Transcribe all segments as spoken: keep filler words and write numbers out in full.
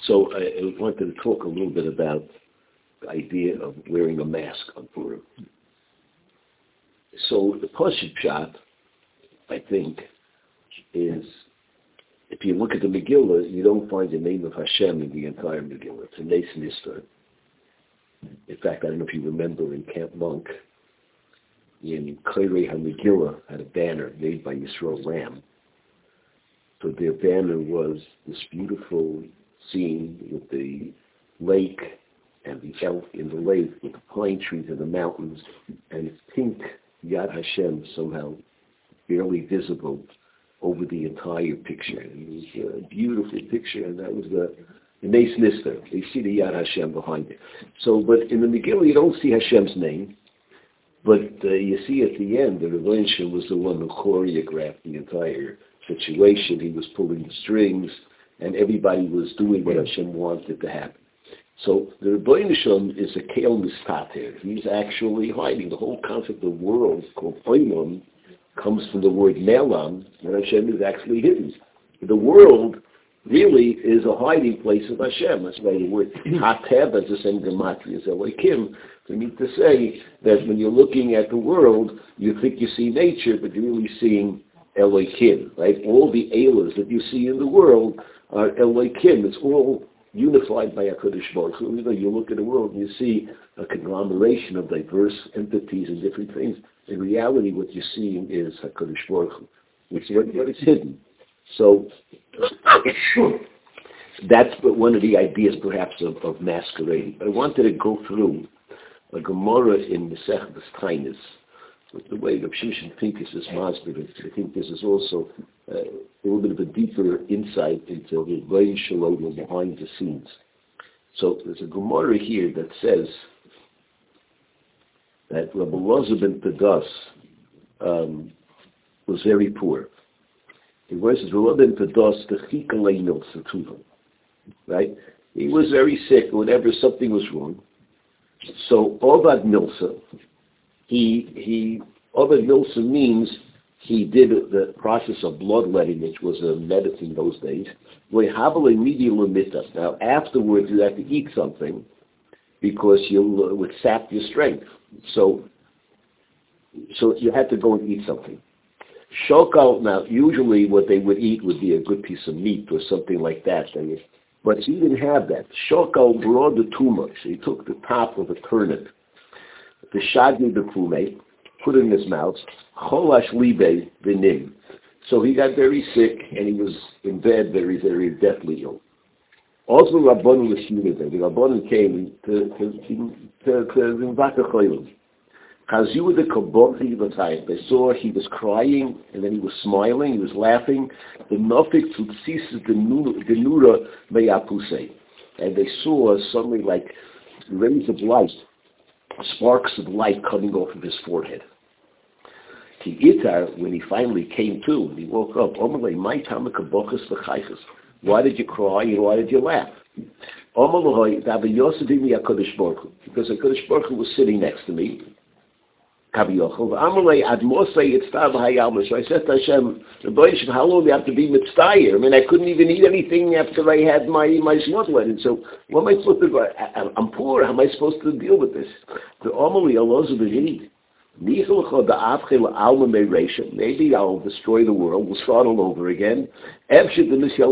So I, I wanted to talk a little bit about the idea of wearing a mask on Purim. So the Pashut Pshat, I think, is, if you look at the Megillah, you don't find the name of Hashem in the entire Megillah. It's a Nes Nistar. In fact, I don't know if you remember in Camp Monk, in Kairei HaMegillah had a banner made by Yisrael Ram. So their banner was this beautiful scene with the lake and the elk in the lake with the pine trees and the mountains, and it's pink Yad Hashem somehow barely visible over the entire picture. It was a beautiful picture, and that was the, the Nes Nistar. You see the Yad Hashem behind it. So, but in the Megillah you don't see Hashem's name, but uh, you see at the end the Rebbe Shem was the one who choreographed the entire situation. He was pulling the strings, and everybody was doing what Hashem wanted to happen. So the Rebbe Shem is a Keil Mistater. He's actually hiding. The whole concept of world called Oimon comes from the word Melam, and Hashem is actually hidden. The world really is a hiding place of Hashem. That's why the word Hatev is the same gematria as Elohim. We need to say that when you're looking at the world, you think you see nature, but you're really seeing Elohim, right? All the Elas that you see in the world are Elohim. It's all unified by HaKadosh Baruch Hu. You know, you look at the world and you see a conglomeration of diverse entities and different things. In reality, what you're seeing is HaKadosh Baruch Hu, which is what is hidden. So that's one of the ideas, perhaps, of, of masquerading. But I wanted to go through a Gemara in Masechet Tainis, with the way of Shimshon Pincus is masquerading. I think this is also uh, a little bit of a deeper insight into the Rebbein Shalom behind the scenes. So there's a Gemara here that says that Rabbi Elazar ben Pedas um, was very poor. He was Rabbi ben Pedas the Chikalei Milsa Tuva, right? He was very sick, whenever something was wrong. So Ovad Milsa, he he Ovad Milsa means he did the process of bloodletting, which was a medicine those days. Now afterwards you have to eat something because you would sap your strength. So so you had to go and eat something. Shokal, now usually what they would eat would be a good piece of meat or something like that. But he didn't have that. Shokal brought the tumor. So he took the top of a turnip, the shadni the pume, put it in his mouth, cholash libe v'nim. So he got very sick and he was in bed very, very deathly ill. Also Rabbanon was human. The Rabbanon came to to to to Chazu the kaboti v'tayim. They saw he was crying and then he was smiling, he was laughing. The nafik tutsis the nura meyapusei, and they saw suddenly like rays of light, sparks of light coming off of his forehead. Ki itar, when he finally came to, when he woke up, Omalei my tamakabochas v'chaychas. Why did you cry and why did you laugh? Omalei davi yosevimi HaKadosh Baruch Hu, because HaKadosh Baruch Hu was sitting next to me. So I said to Hashem, how long do you have to be mitzvayir? I mean, I couldn't even eat anything after I had my my shmotlet. So what am I supposed to do? I, I'm poor. How am I supposed to deal with this? The Omali Allah Zubahid. Maybe I'll destroy the world. We'll start all over again. Maybe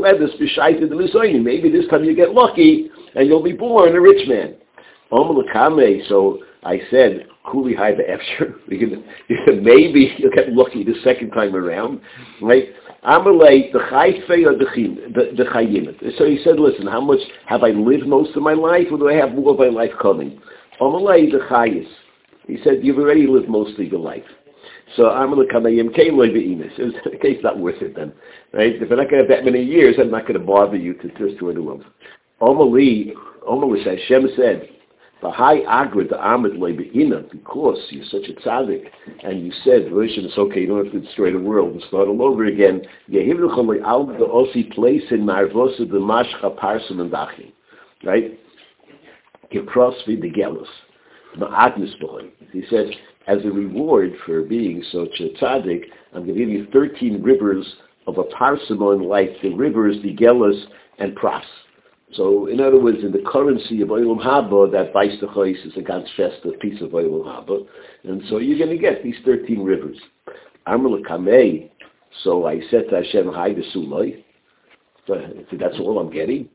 this time you get lucky and you'll be born a rich man. So I said, Kuli Hai Be'efsher. Maybe you'll get lucky the second time around, right? Amalei the Chayfei or the the Chayimit. So he said, listen, how much have I lived most of my life, or do I have more of my life coming? Amalei the Chayis. He said, you've already lived most of your life. So Amalei Kamayim Kain Loi Be'imis. Okay, it's not worth it then, right? If I'm not going to have that many years, I'm not going to bother you to destroy the world. Amalei, Amalei says, Shem said, the high agra the Ahmed Lebeina, because you're such a tzaddik, and you said, Rishon, it's okay, you don't have to destroy the world and start all over again. Yehivrucham al the osi place in Marvosa the Mashcha Parsim and Dachim. Right? Kiprosvi the Gelus. Ma'adnis Boy. He says, as a reward for being such a tzaddik, I'm going to give you thirteen rivers of a parsimon like the rivers, the Gelus, and Pras. So, in other words, in the currency of Olam Haba, that Beis Techois is a ganz festa piece of Olam Haba, and so you're going to get these thirteen rivers. Amr Kamei. So I said to Hashem, Hi to Sulai. So that's all I'm getting.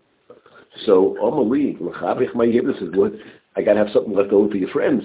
So Omali, L'chabich my Yibus is good. I got to have something left over for your friends.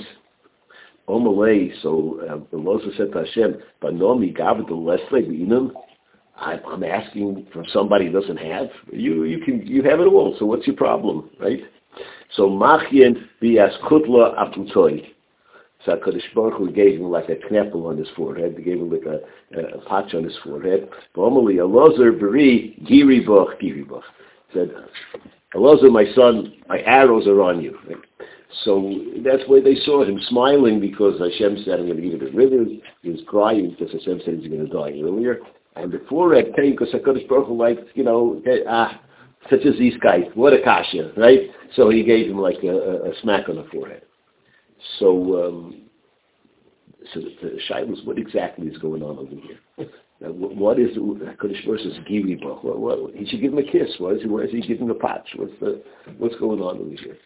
Omalei. So the Moses said to Hashem, Banomi Gavit Leslie Beinam. I'm asking from somebody who doesn't have. You you can you have it all. So what's your problem, right? So Machien bias kutla aputoi. So HaKadosh Baruch Hu gave him like a kneppel on his forehead. They gave him like a, a, a patch on his forehead. Normally, Elazar beri giri bach giri bach. Said, Elazar, my son, my arrows are on you. Right? So that's why they saw him smiling, because Hashem said, I'm going to give you the rivers. He was crying because Hashem said he's going to die earlier. And the forehead came because HaKadosh Baruch Hu, like, you know, ah, such as these guys, what a kasha, right? So he gave him like a, a, a smack on the forehead. So, um, so the, the Shaila is, what exactly is going on over here? Now, what is HaKadosh Baruch Hu's giri bach? What, what, he should give him a kiss. Why is he, why is he giving him a patch? What's the what's going on over here?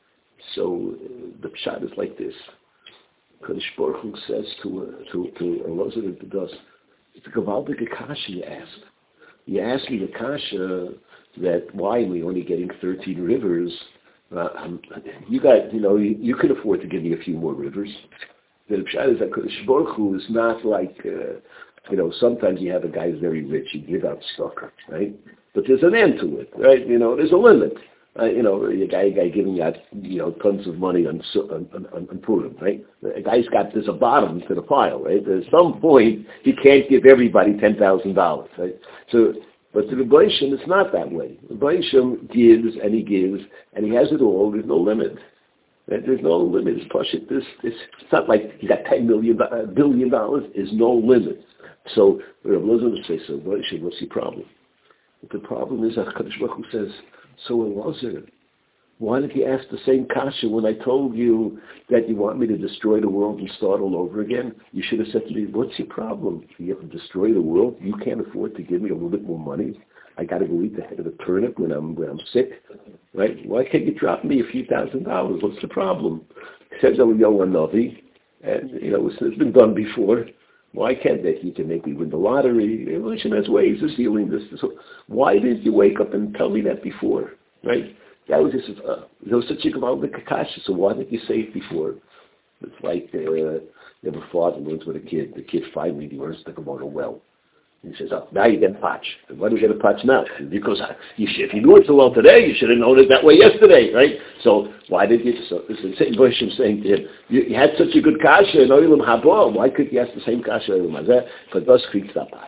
So uh, the pshat is like this. HaKadosh Baruch Hu says to uh, to to Elazar the Dos, it's a gavaldik kasha you asked. You asked me the kasha that why are we only getting thirteen rivers? Uh, um, you got, you know, you, you can afford to give me a few more rivers. The pshat is that HaKadosh Baruch Hu is not like, uh, you know, sometimes you have a guy who's very rich, you give out stuff, right? But there's an end to it, right? You know, there's a limit. Uh, you know, a guy, a guy giving out, you know, tons of money on on, on, on Purim, right? A guy's got, there's a bottom to the pile, right? There's some point he can't give everybody ten thousand dollars, right? So, but to the Boishim, it's not that way. The Boishim gives and he gives and he has it all. There's no limit. Right? There's no limit. It's Pashit. This, this, it's not like he got ten million, uh, billion dollars. There's no limit. So, Rav Elazar says, so Boishim, what's the problem? But the problem is that HaKadosh Baruch Hu says, so Elazar, why did you ask the same kasha when I told you that you want me to destroy the world and start all over again? You should have said to me, what's your problem? You have to destroy the world? You can't afford to give me a little bit more money? I got to go eat the head of a turnip when I'm when I'm sick, right? Why can't you drop me a few thousand dollars? What's the problem? Says Eliyahu Hanavi, and you know it's, it's been done before. Why can't they? You can make me win the lottery. Evolution has ways of sealing this. So why didn't you wake up and tell me that before, right? That was just, uh, there was such a gavaldik kasha, so why didn't you say it before? It's like uh, you have a father learns with a kid. The kid finally learns to come out well. And he says, oh, now you get a patch. Why do you get a patch now? Because uh, you should, if you knew it so well today, you should have known it that way yesterday, right? So why did you, so this is the same question saying to him, you, you had such a good kasha in Olam Haba, why couldn't you ask the same kasha in Olam Hazeh? Because thus creates that patch.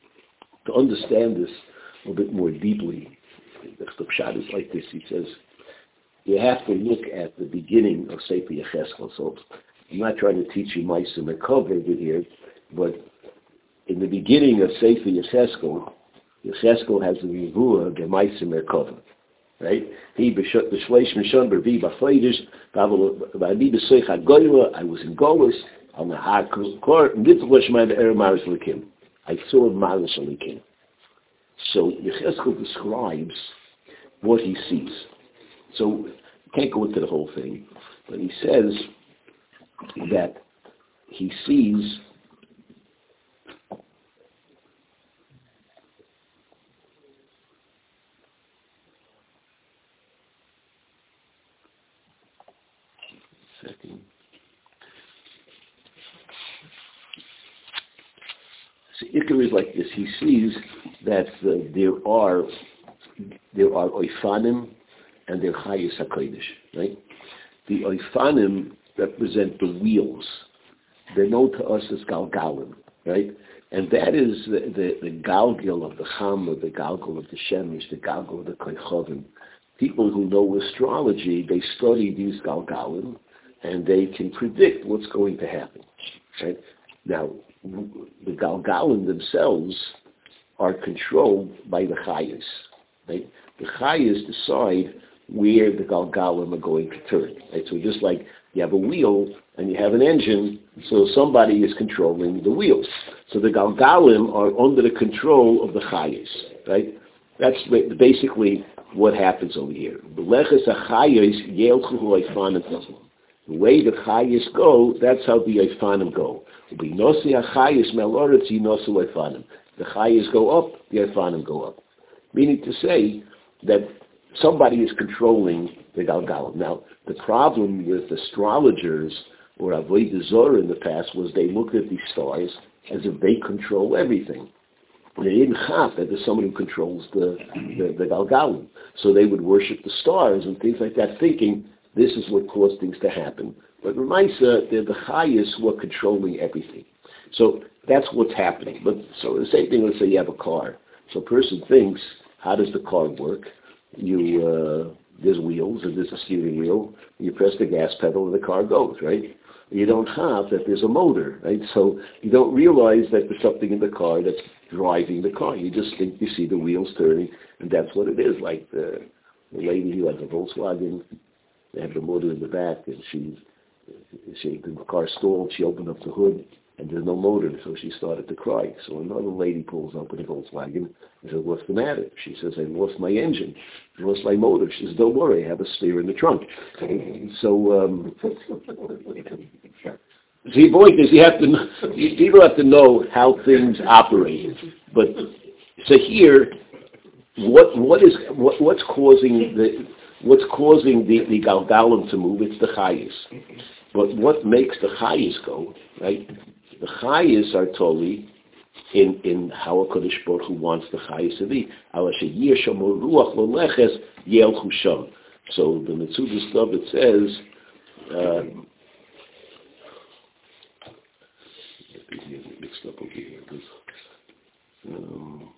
To understand this a little bit more deeply, the pshat is like this. He says, you have to look at the beginning of Sefer Yecheskel. So I'm not trying to teach you Ma'aseh Merkava here, but in the beginning of Sefer Yecheskel, Yecheskel has the Nevuah, the Ma'aseh Merkava, right? He b'shleish mishon b'rbi b'chodesh v'ani b'soich hagoyla. I was in Golus on the Hakor mitzvah shema be'er maris lekim. I saw maris lekim. So Yecheskel describes what he sees. So you can't go into the whole thing, but he says that he sees second. So Iker is like this. He sees that uh, there are there are oifanim and there are chayis hakodesh, right? The oifanim represent the wheels. They're known to us as galgalim, right? And that is the, the, the galgil of the Chama, the galgil of the Shemesh, the galgil of the Koichovim. People who know astrology, they study these galgalim and they can predict what's going to happen, right? Now, the galgalim themselves are controlled by the chayas, right? The chayas decide where the galgalim are going to turn, right? So just like you have a wheel and you have an engine, so somebody is controlling the wheels. So the galgalim are under the control of the chayas, right? That's basically what happens over here. The way the chayis go, that's how the Eifanim go. The chayis go up, the Eifanim go up. Meaning to say that somebody is controlling the Galgalim. Now, the problem with astrologers or Avodah Zorah in the past was they looked at these stars as if they control everything. They didn't have that there's someone who controls the, the, the Galgalim. So they would worship the stars and things like that, thinking this is what caused things to happen. But Remaisa, they're the highest who are controlling everything. So that's what's happening. But so the same thing, let's say you have a car. So a person thinks, how does the car work? You uh, there's wheels and there's a steering wheel. You press the gas pedal and the car goes, right? You don't have that there's a motor, right? So you don't realize that there's something in the car that's driving the car. You just think you see the wheels turning, and that's what it is. Like the, the lady who had the Volkswagen, they had the motor in the back, and she, she the car stalled. She opened up the hood, and there's no motor, so she started to cry. So another lady pulls up with a Volkswagen and says, "What's the matter?" She says, "I lost my engine. I lost my motor." She says, "Don't worry, I have a spare in the trunk." So, um, the point is, you have to, people have to know how things operate. But so here, what what is what, what's causing the what's causing the, the Galgalim to move? It's the Chayis. But what makes the Chayis go, right? The Chayis are totally in, in how a Kodesh Baruch Hu wants the Chayis to be. So the Metzudas Dov, it says, uh, mixed up over here. Um,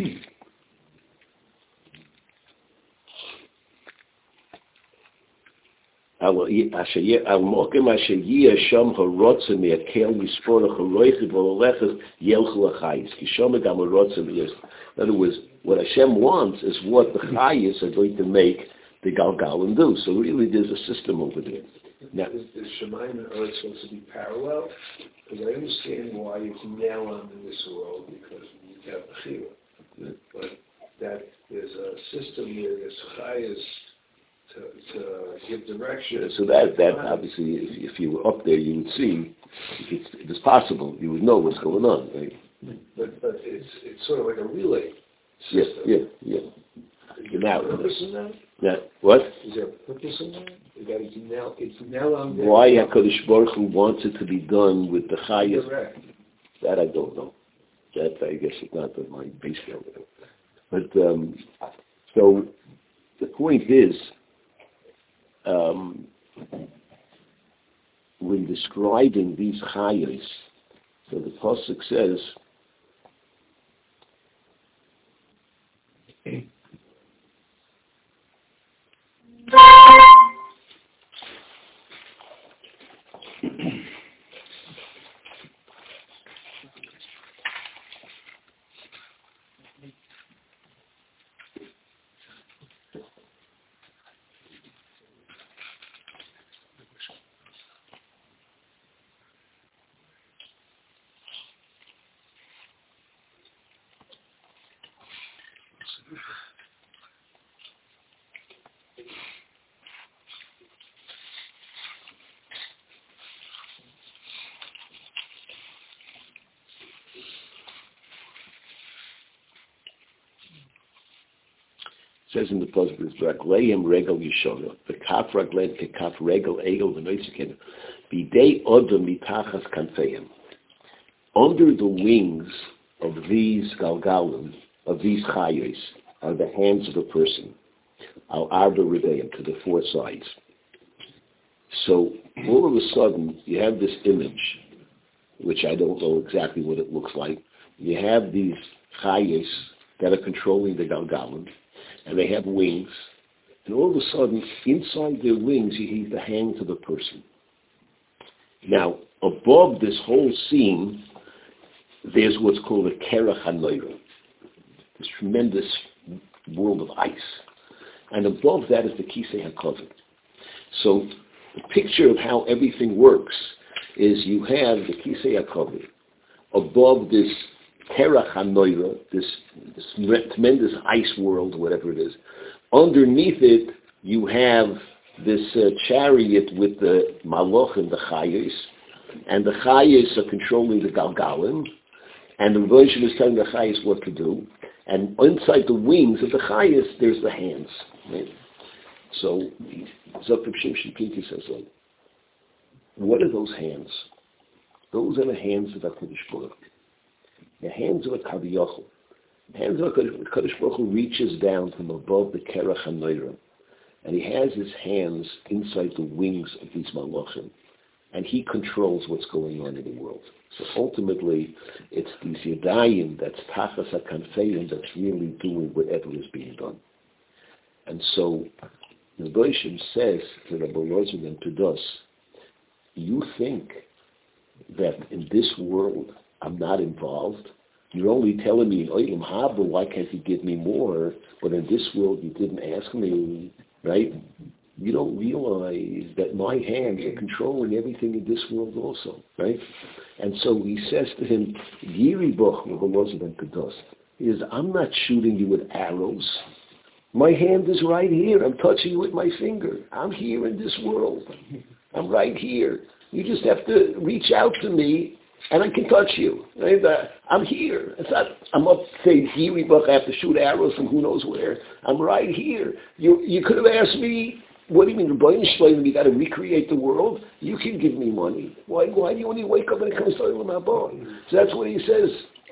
Al mokem asher yeh sham harotzim yakel misporach haroichid v'olechas yelchu achayis. Ki sham gam harotzim is. In other words, what Hashem wants is what the chayis are going to make the Galgalim do. So really, there's a system over there. Now, is, is Shemayim and Earth supposed to be parallel? Because I understand why it's now on in this world, because you have Bechira. But that there's a system here, there's chayas to, to give direction. So that, that obviously, if, if you were up there, you would see, if it's, if it's possible, you would know what's going on, right? But, but it's, it's sort of like a relay system. Yeah, yeah, yeah. Is there a purpose in that? Yeah, what? Is there a purpose in that? Is that it's now, it's now on there? Why HaKadosh Baruch Hu wants it to be done with the Chayas? That I don't know. That I guess is not my base level. But um, so the point is, um, when describing these Chayas, so the pasuk says, says in the pasuk, "Ragleim regel yishona, v'kaf raglen kekaf regel egel v'noiseken, b'dei odom mitachas kanfeim." Under the wings of these galgalim, of these chayos, are the hands of a person, al arba riveim, to the four sides. So all of a sudden, you have this image, which I don't know exactly what it looks like. You have these chayos that are controlling the galgalim, and they have wings, and all of a sudden, inside their wings, you see the hands of a person. Now, above this whole scene, there's what's called a kerach hanoira, this tremendous world of ice. And above that is the kisei hakavod. So the picture of how everything works is you have the kisei hakavod above this kerach hanoira, this, this tremendous ice world, whatever it is. underneath it, you have this uh, chariot with the Malach and the Chayes, and the Chayes are controlling the Galgalim, and the version is telling the Chayes what to do, and inside the wings of the Chayes, there's the hands. Right? So, Zakir Shimshon Pinky says, like, what are those hands? Those are the hands of HaKadosh Baruch Hu. The hands of HaKaviyachol. The hands of HaKadosh Baruch Hu reaches down from above the Kerach HaNoira, and he has his hands inside the wings of these Malachim, and he controls what's going on in the world. So ultimately, it's these Yadayim, that's Tachas HaKanfeim, that's really doing whatever is being done. And so, the Boishim says to Rabbi Rosen and to us, you think that in this world I'm not involved? You're only telling me in Olam Haba, why can't you give me more? But in this world you didn't ask me, right? You don't realize that my hands are controlling everything in this world also, right? And so he says to him, Yiri Boch is I'm not shooting you with arrows. My hand is right here. I'm touching you with my finger. I'm here in this world. I'm right here. You just have to reach out to me, and I can touch you. Right? Uh, I'm here. It's not, I'm up saying, here we I have to shoot arrows from who knows where. I'm right here. You you could have asked me, what do you mean, the Brian Shleiman, you got to recreate the world? You can give me money. Why Why do you only wake up when it comes to Olam Haba? So that's what he says.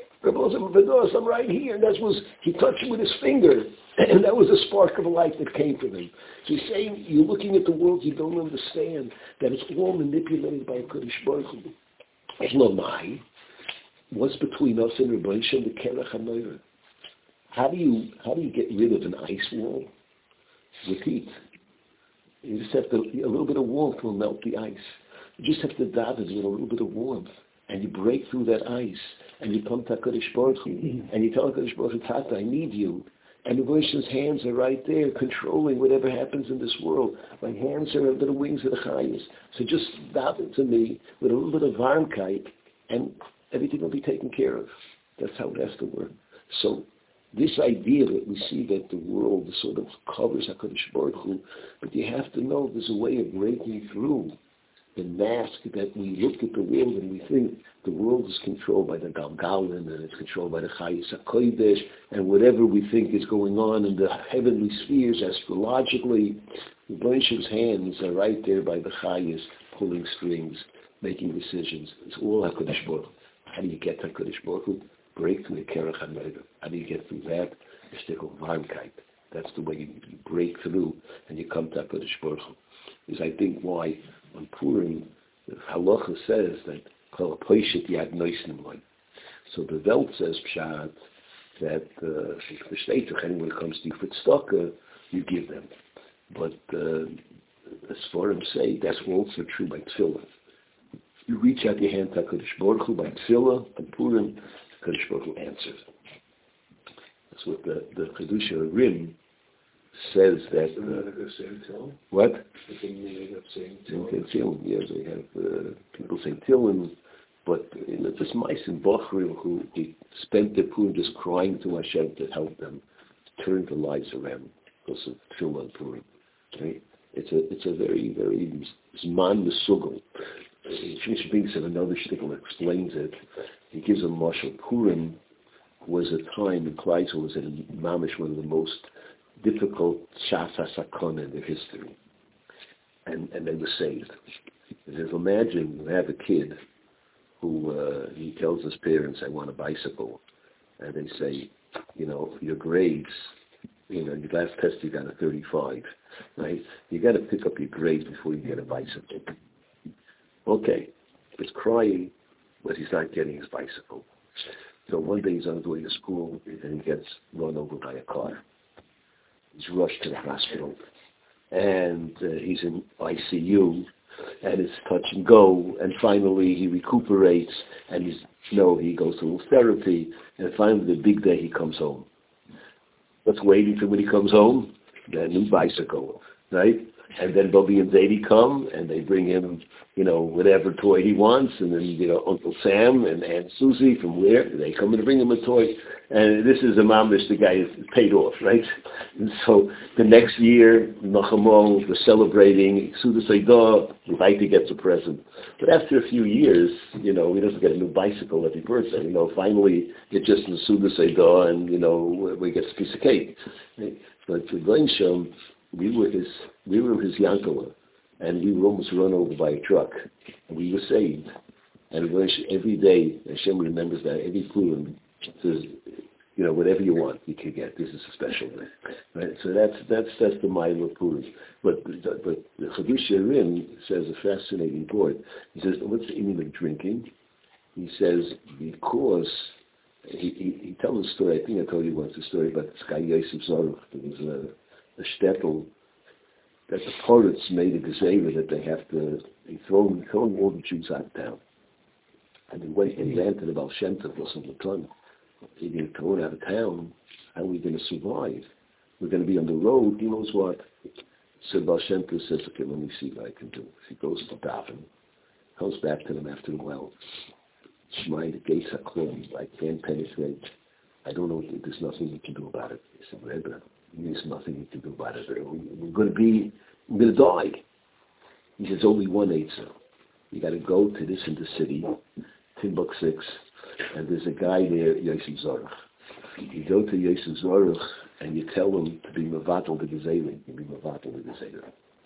I'm right here. And that was, he touched him with his finger. And that was a spark of light that came from him. So he's saying, you're looking at the world, you don't understand that it's all manipulated by Kodesh Baruch Hu. It's not mine. What's between us and Rebbe Shem, the Kerach HaNoira? How do you how do you get rid of an ice wall? With heat. You just have to, a little bit of warmth will melt the ice. You just have to daven with a little bit of warmth. And you break through that ice. And you come to HaKadosh Baruch Hu. And you tell HaKadosh Baruch Hu, Tata, I need you. And the Rosh's hands are right there, controlling whatever happens in this world. My hands are under the wings of the Chayes. So just daven to me with a little bit of varmkeit, and everything will be taken care of. That's how it has to work. So this idea that we see that the world sort of covers HaKadosh Baruch Hu, but you have to know there's a way of breaking through the mask that we look at the world and we think the world is controlled by the Galgalin and it's controlled by the Chayes HaKodesh and whatever we think is going on in the heavenly spheres astrologically, the Blanchard's hands are right there by the Chayes pulling strings, making decisions. It's all HaKadosh Baruch Hu. How do you get to HaKadosh Baruch Hu? Break through the Kerach HaNoira. How do you get through that? You stick on Varmkeit. That's the way you, you break through and you come to HaKadosh Baruch Hu. Is I think why on Purim, the halacha says that kol poishet yad noisnim loy. So the Welt says pshat that uh, when it comes to Yitzchak, you give them. But uh, as Forum say, that's also true by Tefillah. You reach out your hand to HaKadosh Baruch Hu by Tefillah and Purim, HaKadosh Baruch Hu answers. That's what the the Chedusha Rim says that. Uh, what? Tefillin, yeah, they have uh, people saying Tefillin, but you know, this mice in Bachrim who he spent their Purim just crying to Hashem to help them turn their lives around because of Tefillin and Purim. Right? It's a it's a very very zman mesugel. Shimshon Pinkus said another shtickle explains it. He gives a marshal. Purim was a time in Kleisel was in Mamish one of the most difficult Shasa Sakon in their history. And and they were saved. He says, imagine you have a kid who uh, he tells his parents, I want a bicycle. And they say, you know, your grades, you know, your last test you got a thirty-five, right? You got to pick up your grades before you get a bicycle. Okay, he's crying, but he's not getting his bicycle. So one day he's on his way to school and he gets run over by a car. He's rushed to the hospital and uh, he's in I C U and it's touch and go, and finally he recuperates and he's, no, he goes through therapy, and finally the big day he comes home. What's waiting for when he comes home? The new bicycle. right? And then Bobby and Zadie come, and they bring him, you know, whatever toy he wants, and then, you know, Uncle Sam and Aunt Susie from where, they come and bring him a toy, and this is a mamish, the guy is paid off, right? And so the next year, Nachamol, we're celebrating, Suda Seidah, Vaita gets a present. But after a few years, you know, he doesn't get a new bicycle every birthday, you know, finally, it's just the Suda Seidah, and, you know, we get a piece of cake. Right? But for Glensham, we were his, we were his Yankala, and we were almost run over by a truck, and we were saved. And every day, Hashem remembers that every Purim says, you know, whatever you want, you can get. This is a special day, right? So that's that's that's the mile of Purim. But but the Chadush Yerim says a fascinating point. He says, what's the meaning of drinking? He says because he, he he tells a story. I think I told you once a story about this guy Yosef Zorach. There was a, a shtetl that the poets made a gazela that they have to they throw throwing all the Jews out of town. And they went and ran to the Baal Shem Tov, wasn't the ton. If you're thrown out of town, how are we going to survive? We're going to be on the road, he knows what. So Baal Shem Tov says, okay, let me see what I can do. He goes to Davin, comes back to them after a while. Shmai, the gates are closed, I can't penetrate. I don't know, there's nothing you can do about it. He said, Rebbe, there's nothing you can do about it. We're going to be, we're going to die. He says, only one answer. You got to go to this in the city, Timbuk six, and there's a guy there, Yosef Zorach. You go to Yosef Zorach and you tell him to be Mavatal the Gezeilim, you be Mavatal the Gezeilim.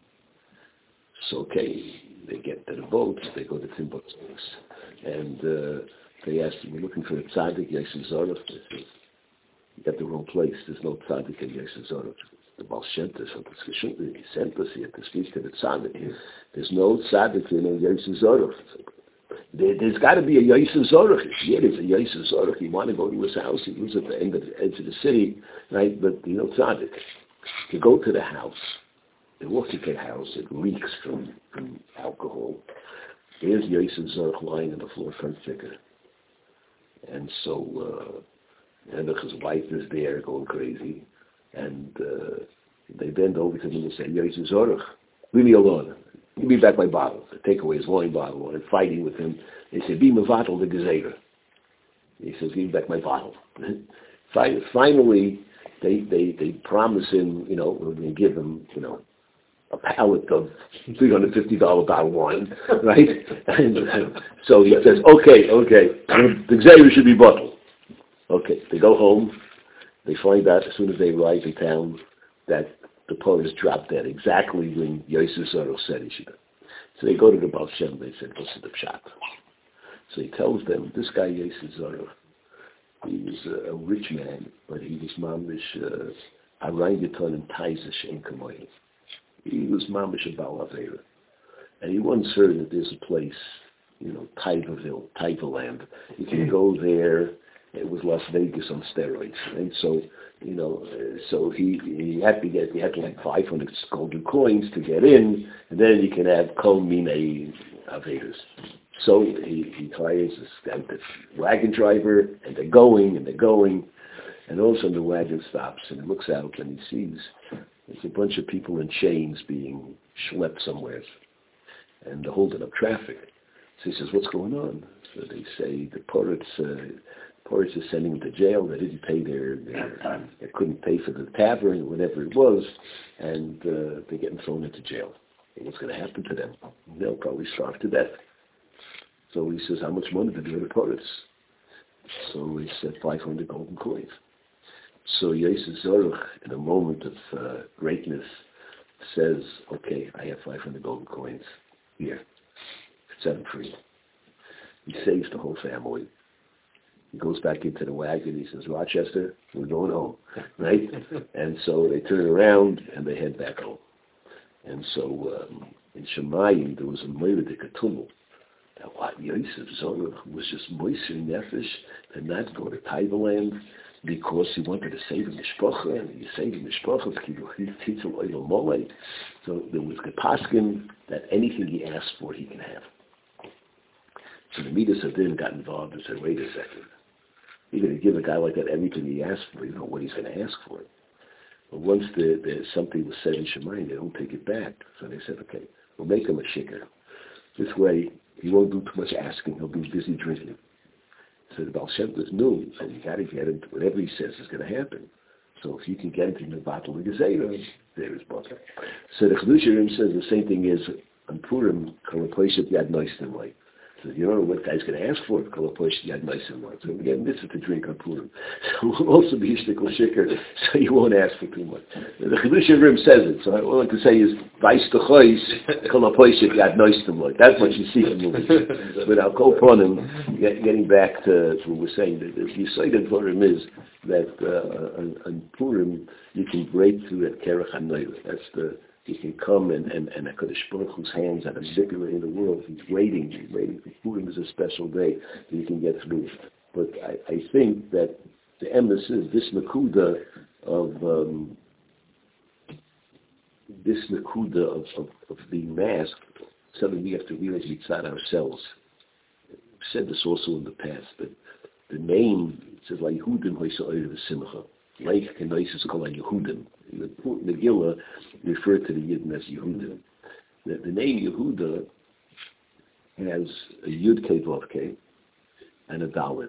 So, okay, they get to the boat, they go to Timbuk six, and uh, they ask him, we're looking for a tzaddik, Yosef Zorach. They say, you got the wrong place, there's no tzaddik in Yosef Zorach. The Baal Shem Tov, he sent us here to speak to the tzaddik. There's no tzaddik in Yosef Zorach. There, there's got to be a Yosef Zorach. Yeah, there's a Yosef Zorach. You want to go to his house. He lives at the end of the edge of the city, right? But, you know, tzaddik. You go to the house. You walk into the house. It reeks from, from alcohol. There's Yosef Zorach lying on the floor front figure. And so, uh, and his wife is there going crazy. And uh, they bend over to him and say, Yosef Zorach, leave me alone. Give me back my bottle. They take away his wine bottle and fighting with him. They say, be Mavatal the Gezeiler. He says, give me back my bottle. Finally, they, they, they promise him, you know, we're going to give him, you know, a pallet of three hundred fifty dollars bottle of wine, right? And uh, so he says, okay, okay, the Gezeiler should be bottled. Okay, they go home. They find out as soon as they arrive in town that the Torah is dropped dead exactly when Yosef Zorach said he should. So they go to the Baal Shem, they said, what's the pshat? So he tells them, this guy Yosef Zorach, he was a, a rich man, but he was mamish orangutan and taizish in Kamoy. He was mamish a Baal Aveira. And he once heard that there's a place, you know, Taivaville, Taivaland. You can go there. It was Las Vegas on steroids, and so you know, uh, so he he had to get he had like five hundred golden coins to get in, and then he can have kol minei avedas. So he he hires this wagon driver, and they're going and they're going, and all of a sudden the wagon stops, and he looks out and he sees there's a bunch of people in chains being schlepped somewhere, and they're holding up traffic. So he says, "What's going on?" So they say the poets. Uh, Porridge is sending them to jail. They didn't pay their, their they couldn't pay for the tavern or whatever it was, and uh, they're getting thrown into jail. And what's going to happen to them? They'll probably starve to death. So he says, how much money did you owe the Porridge? So he said, five hundred golden coins. So Yosef Zorach, in a moment of uh, greatness, says, okay, I have five hundred golden coins. Here, set them free. He saves the whole family. He goes back into the wagon. He says, Rochester, we're going home, right? And so they turn around and they head back home. And so um, in Shemayim, there was a Moedik, a tumult. That what Yosef Zorach was just moiser nefesh to not go to Taivaland because he wanted to save a mishpacha, and he saved a mishpacha. So there was Gepaskin that anything he asked for, he can have. So the Midas Adin got involved and said, wait a second. You're going to give a guy like that everything he asks for. You know what he's going to ask for. But once the, the, something was said in Shemayim, they don't take it back. So they said, okay, we'll make him a shikar. This way, he won't do too much asking. He'll be busy drinking. So the Baal Shem Tov knew, and you got to get him, whatever he says is going to happen. So if you can get him to the bottle of Gezerah, there is butter. So the Chedush says the same thing is, on Purim, Kalaposhit Yad Noistim like. So you don't know what guy's going to ask for, Kalaposhit Yad Noistim like. So again, this is to drink on Purim. So we'll also be Ishtikal Shikr, so you won't ask for too much. The Chedush says it, so what I want to say is, Vais Techois, Kalaposhit Yad Noistim like. That's what you see in the movie. But I'll go upon him, get, getting back to, to what we're saying, that the Yisayid Purim is that uh, on, on Purim, you can break through that Kerech HaNoyla. That's the, you can come and, and, and HaKadosh Baruch Hu's hands are manipulating the world. He's waiting, he's waiting. Purim is a special day that you can get through. But I, I think that the emes is this nakuda of, um, this nakuda of, of, of being masked, something we have to realize mitzad ourselves. We've said this also in the past, but the name, it says, La Yehudim Hoysa Oyer V'Simcha. Like Kenois is called Yehudim. The Megillah referred to the Yidden as Yehudim. The, the name Yehuda has a Yud Kei Vav Kei and a Dalid.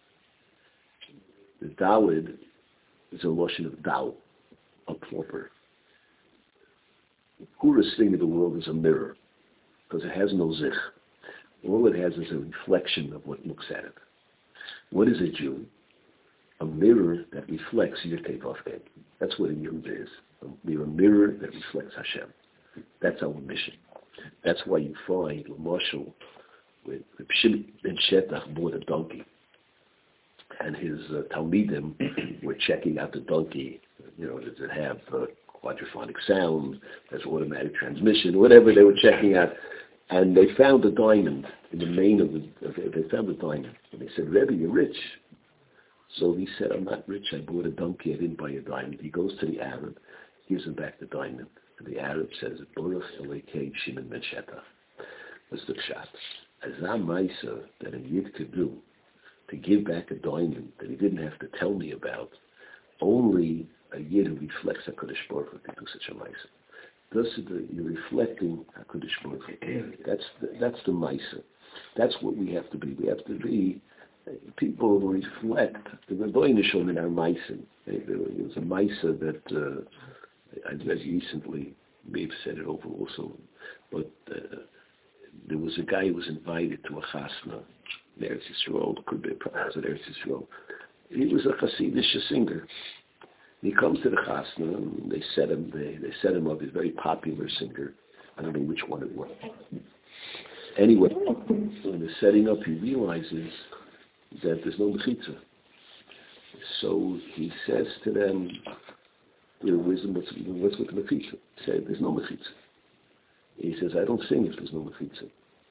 The Dalid is a lotion of Dal, a plumper. The poorest thing in the world is a mirror, because it has no zich. All it has is a reflection of what looks at it. What is a Jew? A mirror that reflects Yud Kei Vav Kei. That's what a Yehuda is. We're a mirror that reflects Hashem. That's our mission. That's why you find Marshall with Shimon ben Shetach bought a donkey, and his uh, Talmidim were checking out the donkey. You know, does it have uh, quadraphonic sound? Has automatic transmission? Whatever they were checking out, and they found a diamond in the mane of the. They found a diamond, and they said, "Rebbe, you're rich." So he said, "I'm not rich. I bought a donkey. I didn't buy a diamond." He goes to the Arab, gives him back the diamond, and the Arab says, "Baruch Elokei Shimon ben Shetach." That's the pshat. Azam Maisa that a Yid could do to give back a diamond that he didn't have to tell me about. Only a Yid who reflects HaKadosh Baruch Hu can do such a Maisa. Thus, you're reflecting HaKadosh Baruch Hu. That's the, that's the Maisa. That's what we have to be. We have to be people who reflect the Rebbeinu Shalom in our Maisa. There was a Maisa that uh, I read recently. May have said it over also, but uh, there was a guy who was invited to a chasna in Eretz Yisrael. Could be a prophet of Eretz Yisrael. He was a Hasidic singer. He comes to the chasna, and they set him. They, they set him up. He's a very popular singer. I don't know which one it was. Anyway, when they're setting up, he realizes that there's no mechitza. So he says to them, you know, wisdom, what's, what's with the mechitza? He said, there's no mechitza. He says, I don't sing if there's no mechitza.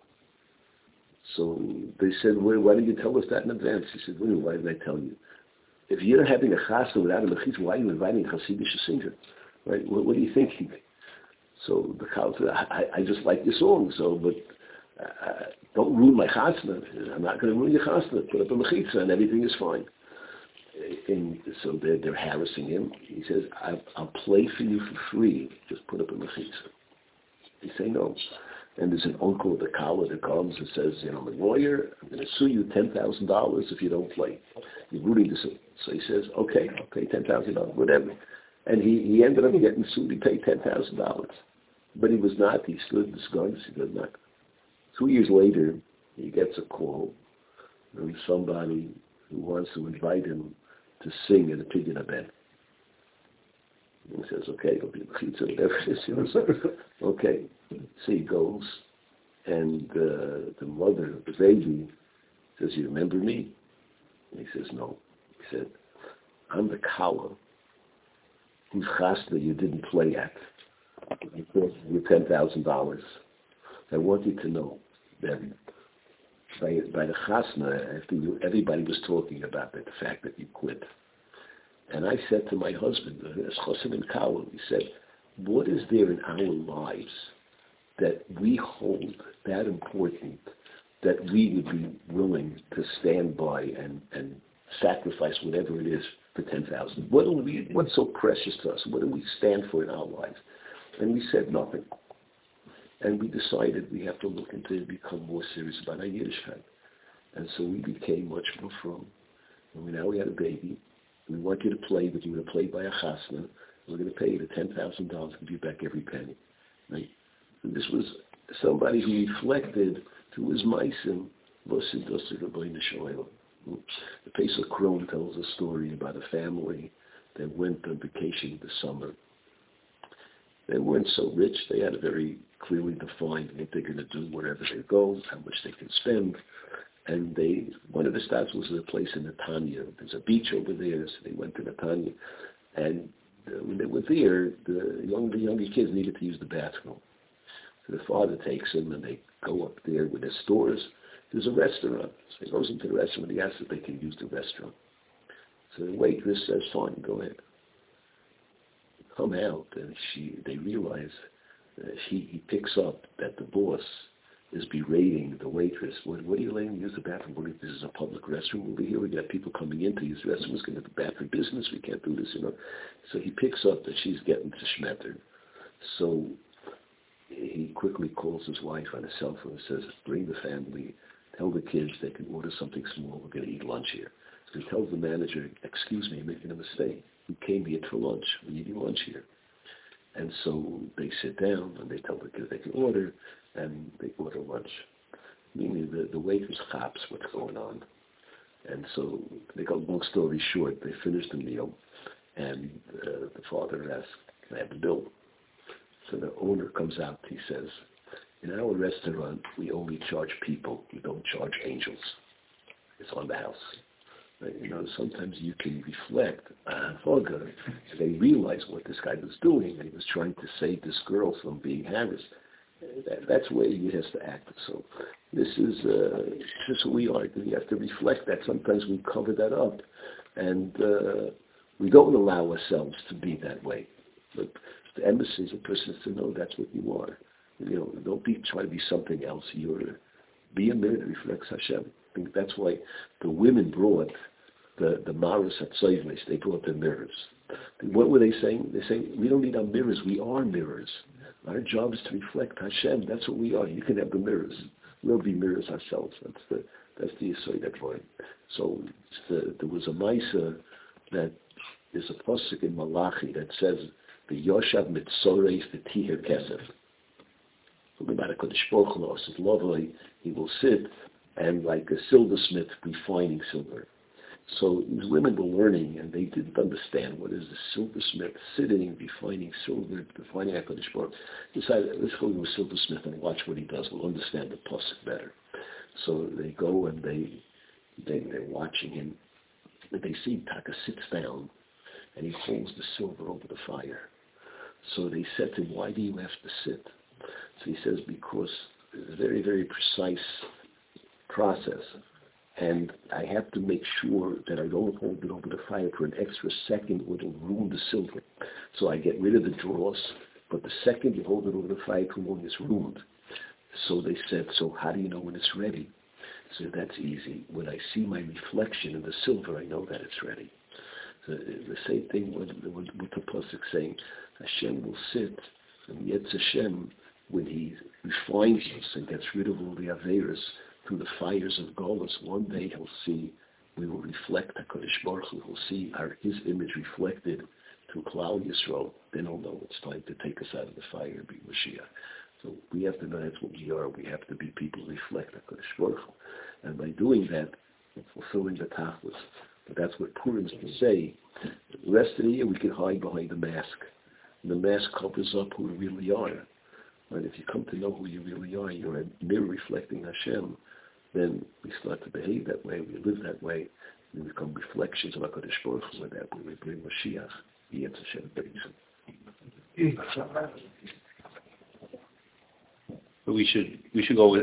So they said, well, why didn't you tell us that in advance? He said, well, why did I tell you? If you're having a chasna without a mechitza, why are you inviting a Hasidic singer? Right? What, what are you thinking? So the cow said, I, I just like your song, so, but uh, don't ruin my chasna. I'm not going to ruin your chasna. Put up a mechitza and everything is fine. And so they're, they're harassing him. He says, I'll, I'll play for you for free. Just put up a mechitza. They say no. And there's an uncle at the collar that comes and says, you know, I'm a lawyer. I'm going to sue you ten thousand dollars if you don't play. You're rooting to sue. So he says, okay, I'll pay ten thousand dollars, whatever. And he, he ended up getting sued. He paid ten thousand dollars. But he was not. He stood disguised. He did not. Two years later, he gets a call from somebody who wants to invite him to sing at a pig in a bed. And he says, okay, it'll be mechitza, whatever it is. You know, so, okay. So he goes, and uh, the mother of the baby says, you remember me? And he says, no. He said, I'm the kala whose chasna you didn't play at. You cost you ten thousand dollars. I want you to know that by, by the chasna, after you, everybody was talking about that, the fact that you quit. And I said to my husband, as Chosim and Kala, he said, what is there in our lives that we hold that important that we would be willing to stand by and, and sacrifice whatever it is for ten thousand? What do we, what's so precious to us? What do we stand for in our lives? And we said nothing. And we decided we have to look into it, become more serious about our Yiddishkeit. And so we became much more firm. And we, now we had a baby. We want you to play, but you're going to play by a chasna. We're going to pay you the ten thousand dollars to give you back every penny. Right? And this was somebody who reflected to his meisim, the Pesach Kron tells a story about a family that went on vacation in the summer. They weren't so rich. They had a very clearly defined what they're going to do wherever they go, how much they can spend. And they, one of the stops was a place in Netanya. There's a beach over there, so they went to Netanya. And uh, when they were there, the young, the younger kids needed to use the bathroom. So the father takes them, and they go up there with their stores. There's a restaurant. So he goes into the restaurant, and he asks if they can use the restaurant. So the waitress says, fine, go ahead. Come out, and she, they realize uh, she, he picks up that the boss is berating the waitress. What, what are you letting me use the bathroom? What, this is a public restroom over here. We got people coming in to use the restroom. It's going to be bad for business. We can't do this, you know. So he picks up that she's getting to schmetter. So he quickly calls his wife on his cell phone and says, bring the family, tell the kids they can order something small. We're going to eat lunch here. So he tells the manager, excuse me, I'm making a mistake. We came here for lunch. We're eating lunch here. And so they sit down and they tell the kids they can order, and they order lunch. Meaning the, the waitress hops what's going on. And so they got long story short, they finish the meal, and uh, the father asks, can I have the bill? So the owner comes out, he says, in our restaurant, we only charge people, we don't charge angels. It's on the house. You know, sometimes you can reflect, ah, Volga, and they realize what this guy was doing, and he was trying to save this girl from being harassed. That, that's the way he has to act. So this is uh, just who we are. We have to reflect that. Sometimes we cover that up, and uh, we don't allow ourselves to be that way. But the embassy is a person to know that's what you are. You know, don't be try to be something else. You're be a mirror that reflects Hashem. I think that's why the women brought the the maras at Tzayvnes. They brought the mirrors. What were they saying? They say we don't need our mirrors. We are mirrors. Our job is to reflect Hashem. That's what we are. You can have the mirrors. We'll be mirrors ourselves. That's the that's the Yesod Advarim. So the, there was a Maisa that is a pasuk in Malachi that says the Yoshav Mitzoreis the Tihir Kesef. Talking about a Kodesh Baruch Hu, says Lovely, he will sit and like a silversmith refining silver. So these women were learning, and they didn't understand what is the silversmith sitting, refining silver, refining HaKadosh Baruch Hu. Decided, let's go to a silversmith and watch what he does. We'll understand the pasuk better. So they go and they, they, they're watching him. And they see Taka sits down, and he holds the silver over the fire. So they said to him, why do you have to sit? So he says, because it's a very, very precise process. And I have to make sure that I don't hold it over the fire for an extra second or it'll ruin the silver. So I get rid of the dross, but the second you hold it over the fire too long, it's ruined. So they said, so how do you know when it's ready? So that's easy. When I see my reflection in the silver, I know that it's ready. So the same thing with, with, with the pasuk saying, Hashem will sit, and yet Hashem, when he refines us and gets rid of all the averas, through the fires of Golus, one day he'll see, we will reflect HaKadosh Baruch Hu, we'll see our, his image reflected through Klal Yisrael. Then he'll know it's time to take us out of the fire and be Mashiach. So we have to know that's what we are. We have to be people who reflect HaKadosh Baruch Hu. And by doing that, we're fulfilling the tachlis. But that's what Purim is to say. The rest of the year we can hide behind the mask. And the mask covers up who we really are. And if you come to know who you really are, you're a mirror reflecting Hashem, then we start to behave that way, we live that way, we become reflections of HaKadosh Baruch Hu. With that, we bring Mashiach, Yetz Hashem Beis. But we should we should go with